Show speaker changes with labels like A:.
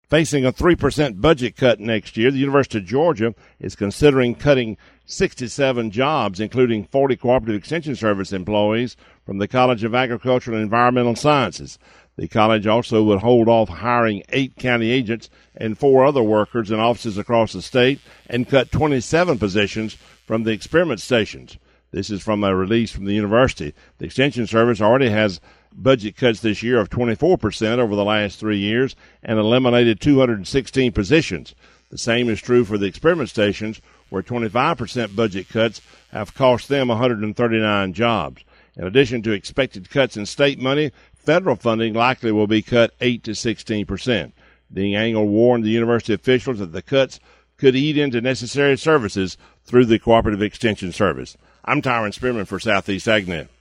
A: Facing a 3% budget cut next year, the University of Georgia is considering cutting 67 jobs, including 40 Cooperative Extension Service employees from the College of Agricultural and Environmental Sciences. The college also would hold off hiring 8 county agents and 4 other workers in offices across the state and cut 27 positions from the experiment stations. This is from a release from the university. The Extension Service already has budget cuts this year of 24% over the last 3 years and eliminated 216 positions. The same is true for the experiment stations, where 25% budget cuts have cost them 139 jobs. In addition to expected cuts in state money, federal funding likely will be cut 8 to 16%. Dean Angle warned the university officials that the cuts could eat into necessary services through the Cooperative Extension Service. I'm Tyron Spearman for Southeast AgNet.